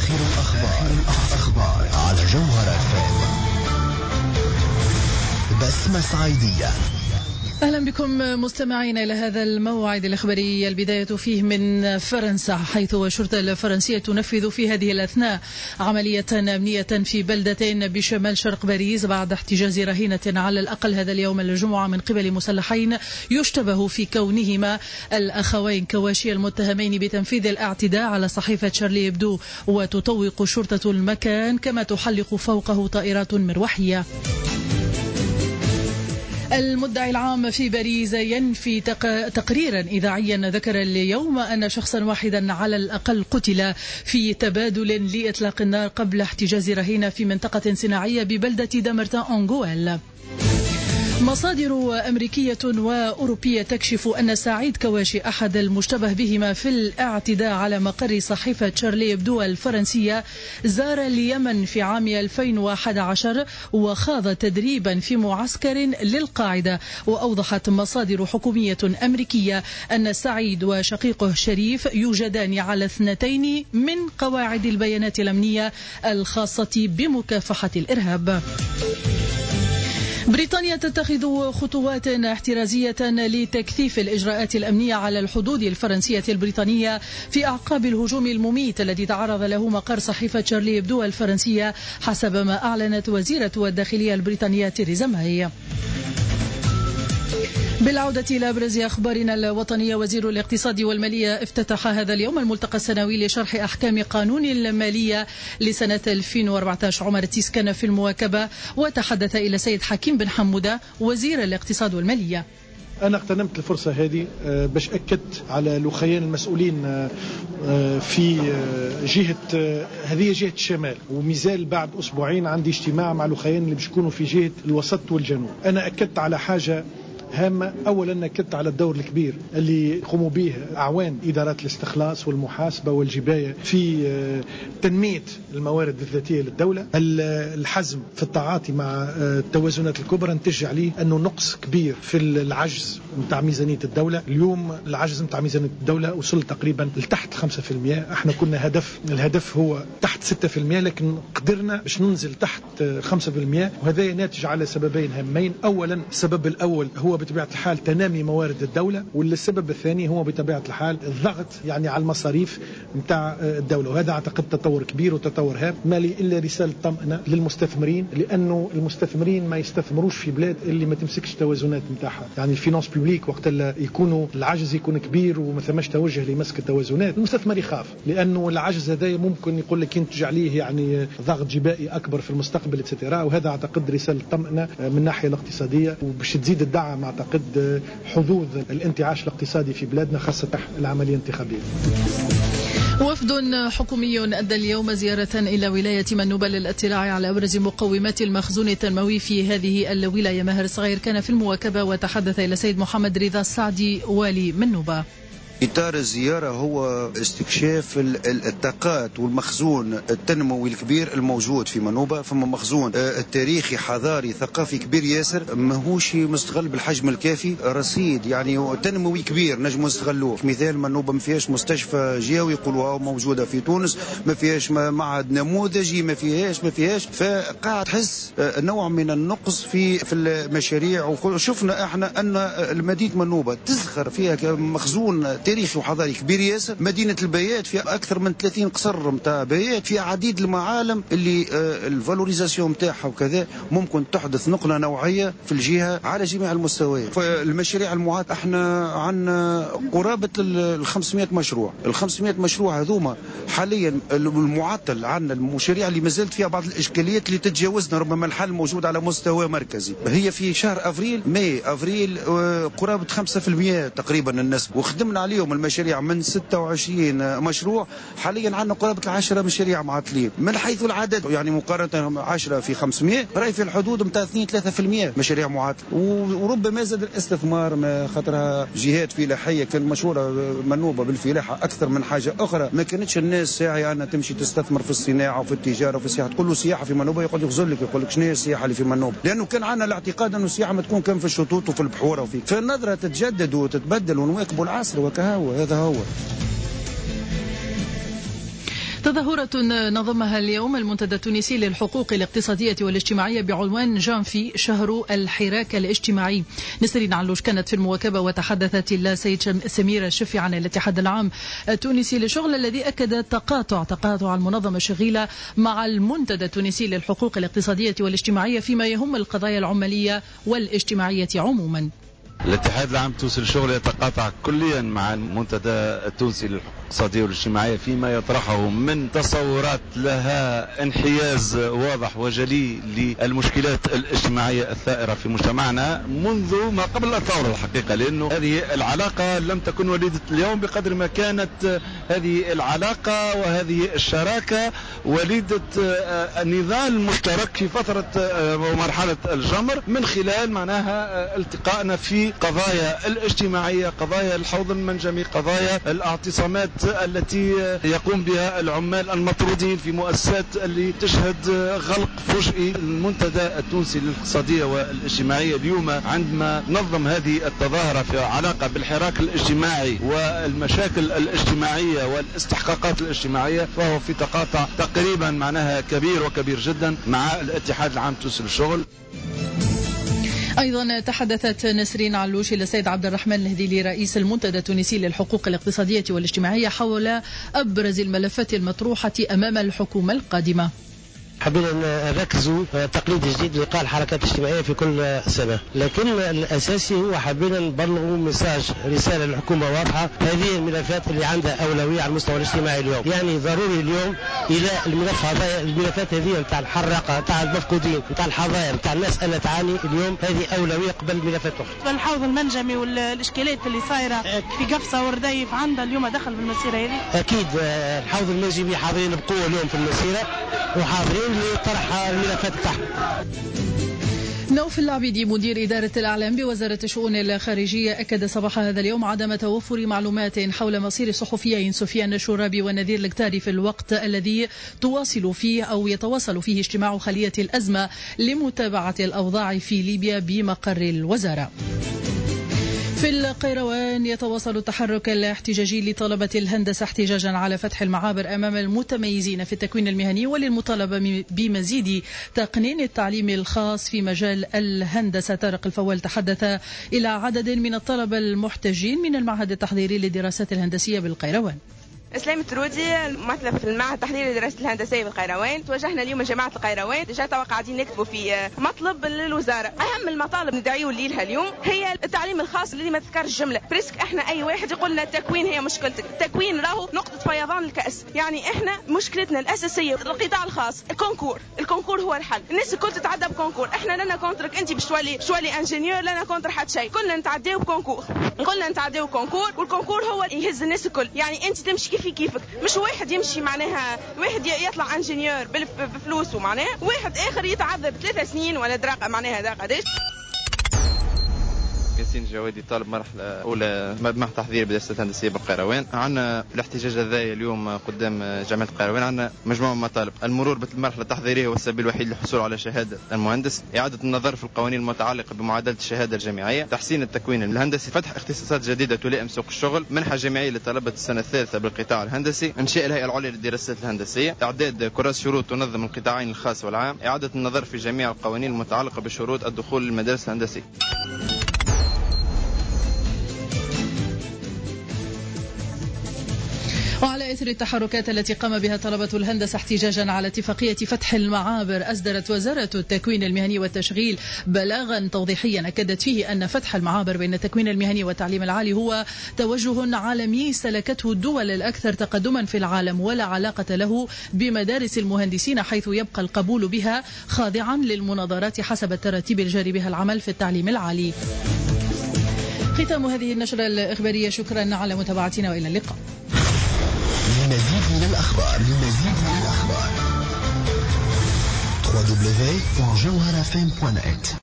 آخر الأخبار على جوهرة FM. بسمة صعيدية. أهلا بكم مستمعين إلى هذا الموعد الإخباري، البداية فيه من فرنسا، حيث الشرطة الفرنسية تنفذ في هذه الأثناء عملية أمنية في بلدة بشمال شرق باريس بعد احتجاز رهينة على الأقل هذا اليوم الجمعة من قبل مسلحين يشتبه في كونهما الأخوين كواشي المتهمين بتنفيذ الاعتداء على صحيفة شارلي إبدو، وتطوق شرطة المكان كما تحلق فوقه طائرات مروحية. المدعي العام في باريس ينفي تقريرا إذاعيا ذكر اليوم أن شخصا واحدا على الأقل قتل في تبادل لإطلاق النار قبل احتجاز رهينة في منطقة صناعية ببلدة دامرتان أنغويل. مصادر أمريكية وأوروبية تكشف أن سعيد كواشي أحد المشتبه بهما في الاعتداء على مقر صحيفة شارلي إبدو الفرنسية زار اليمن في عام 2011 وخاض تدريبا في معسكر للقاعدة. وأوضحت مصادر حكومية أمريكية أن سعيد وشقيقه شريف يوجدان على 2 من قواعد البيانات الأمنية الخاصة بمكافحة الإرهاب. بريطانيا تتخذ خطوات احترازية لتكثيف الإجراءات الأمنية على الحدود الفرنسية البريطانية في أعقاب الهجوم المميت الذي تعرض له مقر صحيفة شارلي إبدو الفرنسية، حسب ما أعلنت وزيرة الداخلية البريطانية تيريزا ماي. بالعودة إلى أبرز أخبارنا الوطنية، وزير الاقتصاد والمالية افتتح هذا اليوم الملتقى السنوي لشرح أحكام قانون المالية لسنة 2014. عمر تيسكن في المواكبة وتحدث إلى سيد حكيم بن حمودة وزير الاقتصاد والمالية. أنا اغتنمت الفرصة هذه باش أكدت على الأخيان المسؤولين في هذه جهة الشمال، ومازال بعد أسبوعين عندي اجتماع مع الأخيان اللي بيكونوا في جهة الوسط والجنوب. أنا أكدت على حاجة هامة. أولا أكدت على الدور الكبير اللي يقوموا به أعوان إدارات الاستخلاص والمحاسبة والجباية في تنمية الموارد الذاتية للدولة. الحزم في التعاطي مع التوازنات الكبرى نتج عليه أنه نقص كبير في العجز متاع ميزانية الدولة. اليوم العجز متاع ميزانية الدولة وصل تقريبا لتحت 5%. احنا كنا الهدف هو تحت 6%، لكن قدرنا باش ننزل تحت 5%، وهذا ناتج على سببين هامين. أولا السبب الأول هو بطبيعة الحال تنامي موارد الدولة، والسبب الثاني هو بطبيعة الحال الضغط يعني على المصاريف متاع الدولة، وهذا أعتقد تطور كبير وتطور هام. ما لي إلا رسالة طمأنة للمستثمرين، لأنه المستثمرين ما يستثمروش في بلاد اللي ما تمسكش توازنات متاعها. يعني الفينانس بوبليك وقت اللي يكونوا العجز يكون كبير وما ثماش توجه لمسك التوازنات، المستثمر يخاف، لأنه العجز هذا ممكن يقول لك ينتج عليه يعني ضغط جبائي أكبر في المستقبل اتسترا. وهذا أعتقد رسالة طمأنة من الناحية الاقتصادية، وباش تزيد الدعم أعتقد حظوظ الانتعاش الاقتصادي في بلادنا خاصة العملية الانتخابية. وفد حكومي أدى اليوم زيارة إلى ولاية منوبة للاطلاع على أبرز مقومات المخزون التنموي في هذه الولاية. ماهر صغير كان في المواكبة وتحدث إلى سيد محمد رضا السعدي والي منوبة. إطار الزيارة هو استكشاف الطاقات والمخزون التنموي الكبير الموجود في منوبة. فما مخزون التاريخي حضاري ثقافي كبير ياسر، ماهوش مستغل بالحجم الكافي. رصيد يعني تنموي كبير نجم نستغلوه. مثال منوبة ما فيهاش مستشفى جهوي يقولوا موجودة في تونس، ما فيهاش معهد نموذجي، ما فيهاش فقاعد تحس نوع من النقص في المشاريع. وشفنا احنا ان مدينة منوبة تزخر فيها مخزون تاريخي وحضاري كبير ياسر. مدينة البيات فيها أكثر من 30 قصر متاع بيات، فيها عديد المعالم اللي الفالوريزاسيون متاعها وكذا ممكن تحدث نقلة نوعية في الجهة على جميع المستويات. فالمشاريع المعاد احنا عندنا قرابة 500 مشروع. 500 مشروع هذوما حاليا المعطل عندنا المشاريع اللي مازالت فيها بعض الإشكاليات اللي تتجاوزنا ربما الحل موجود على مستوى مركزي. هي في شهر أفريل قرابة 5% تقريبا النسبة، وخدمنا عليهم المشاريع من 26 مشروع. حاليا عندنا قرابة 10 مشاريع معطلين من حيث العدد، يعني مقارنة 10 في 500 راي في الحدود متاع 2-3% مشاريع معطلة. وربما زاد الاستثمار ما خاطرها جهات فلاحية كان مشهورة منوبة بالفلاحة أكثر من حاجة أخرى. ما كانتش الناس ساعي أن تمشي تستثمر في الصناعة وفي التجارة وفي السياحة. تقول له سياحة في منوبة يقعد يغزل لك يقول لك شنو هي السياحة اللي في منوبة، لأنه كان عندنا الاعتقاد أنه السياحة ما تكون كان في الشطوط وفي البحور وفي فالنظرة تتجدد وتتبدل ونواكبوا العصر. وكهو هذا هو. تظاهرة نظمها اليوم المنتدى التونسي للحقوق الاقتصادية والاجتماعية بعنوان جانفي شهر الحراك الاجتماعي. نسرين علوش كانت في المواكبة وتحدثت السيد سميرة الشفي عن الاتحاد العام التونسي للشغل الذي أكد تقاطع المنظمة الشغيلة مع المنتدى التونسي للحقوق الاقتصادية والاجتماعية فيما يهم القضايا العمالية والاجتماعية عموما. الاتحاد العام التونسي للشغل يتقاطع كليا مع المنتدى التونسي للاقتصادية والاجتماعية فيما يطرحه من تصورات لها انحياز واضح وجلي للمشكلات الاجتماعية الثائرة في مجتمعنا منذ ما قبل الثورة الحقيقة، لأنه هذه العلاقة لم تكن وليدة اليوم بقدر ما كانت هذه العلاقة وهذه الشراكة وليدة النضال المشترك في فترة ومرحلة الجمر من خلال معناها التقائنا في قضايا الاجتماعية، قضايا الحوض المنجمي، قضايا الاعتصامات التي يقوم بها العمال المطرودين في مؤسسات اللي تشهد غلق فجئي. المنتدى التونسي للاقتصادية والاجتماعية اليوم عندما نظم هذه التظاهرة في علاقة بالحراك الاجتماعي والمشاكل الاجتماعية والاستحقاقات الاجتماعية فهو في تقاطع تقريبا معناها كبير جدا مع الاتحاد العام التونسي للشغل. أيضا تحدثت نسرين علوش إلى السيد عبد الرحمن الهديلي رئيس المنتدى التونسي للحقوق الاقتصادية والاجتماعية حول أبرز الملفات المطروحة أمام الحكومة القادمة. حبينا نركزوا تقليد جديد لإلقاء الحركات الاجتماعية في كل سنة، لكن الأساسي هو حبينا نبلغوا مساج رسالة للحكومة واضحة. هذه الملفات اللي عندها أولوية على المستوى الاجتماعي اليوم، يعني ضروري اليوم إلى الملفات هذه نتاع الحرقة، نتاع المفقودين، نتاع الحظايا، نتاع الناس اللي تعاني اليوم، هذه أولوية قبل الملفات الأخرى. الحوض المنجمي والإشكالات اللي صايرة في قفصة ورديف عندها اليوم دخل بالمسيرة هذه. أكيد الحوض المنجمي حاضرين بقوة اليوم في المسيرة وحاضرين لطرح الملفات بتاعهم. نوف العبيدي مدير إدارة الأعلام بوزارة الشؤون الخارجية أكد صباح هذا اليوم عدم توفر معلومات حول مصير الصحفيين سفيان الشرابي ونذير الكتاري في الوقت الذي يتواصل فيه اجتماع خلية الأزمة لمتابعة الأوضاع في ليبيا بمقر الوزارة. في القيروان يتواصل التحرك الاحتجاجي لطلبة الهندسة احتجاجا على فتح المعابر أمام المتميزين في التكوين المهني وللمطالبة بمزيد تقنين التعليم الخاص في مجال الهندسة. طارق الفوال تحدث إلى عدد من الطلبة المحتجين من المعهد التحضيري للدراسات الهندسية بالقيروان. اسلام الترودي ممثله في المعهد التحضيري للدراسات الهندسيه بالقيروان. توجهنا اليوم لجامعه القيروان، ديجا توا قاعدين نكتبوا في مطلب للوزاره. اهم المطالب ندعيو ليها اليوم هي التعليم الخاص اللي ما تذكرش جمله بريسك. احنا اي واحد يقول لنا التكوين هي مشكلتك، التكوين راهو نقطه فيضان الكاس. يعني احنا مشكلتنا الاساسيه القطاع الخاص، الكونكور هو الحل. الناس الكل تتعدى بكونكور، احنا لنا كونترك انت باش تولي انجينيور، لنا كونتر حتى شيء، كلنا نتعداو بكونكور، قلنا نتعداو كونكور، والكونكور هو يهز الناس الكل. يعني انت تمشي كيفك، مش واحد يمشي معناها واحد يطلع انجينيور بفلوسه، معناها واحد اخر يتعذب 3 سنين ولا دراقه معناها دا قداش. ياسين جوادي طالب مرحلة أولى معهد تحضيري بدراسات هندسية بالقيروان. عندنا الاحتجاج هذا اليوم قدام جامعة القيروان عندنا مجموعة من المطالب: المرور بالمرحلة التحضيرية هو السبيل الوحيد للحصول على شهادة المهندس، إعادة النظر في القوانين المتعلقة بمعادلة الشهادة الجامعية، تحسين التكوين الهندسي، فتح اختصاصات جديدة تلائم سوق الشغل، منحة جامعية لطلبة السنة الثالثة بالقطاع الهندسي، إنشاء الهيئة العليا للدراسات الهندسية، إعداد كراس شروط تنظم القطاعين الخاص والعام، إعادة النظر في جميع القوانين المتعلقة بشروط الدخول للمدارس الهندسية. وعلى إثر التحركات التي قام بها طلبة الهندسة احتجاجا على اتفاقية فتح المعابر، أصدرت وزارة التكوين المهني والتشغيل بلاغا توضيحيا أكدت فيه أن فتح المعابر بين التكوين المهني والتعليم العالي هو توجه عالمي سلكته الدول الأكثر تقدما في العالم، ولا علاقة له بمدارس المهندسين، حيث يبقى القبول بها خاضعا للمناظرات حسب التراتيب الجاري بها العمل في التعليم العالي. ختام هذه النشرة الإخبارية، شكرا على متابعتنا وإلى اللقاء. للمزيد من الأخبار www.jawharafm.net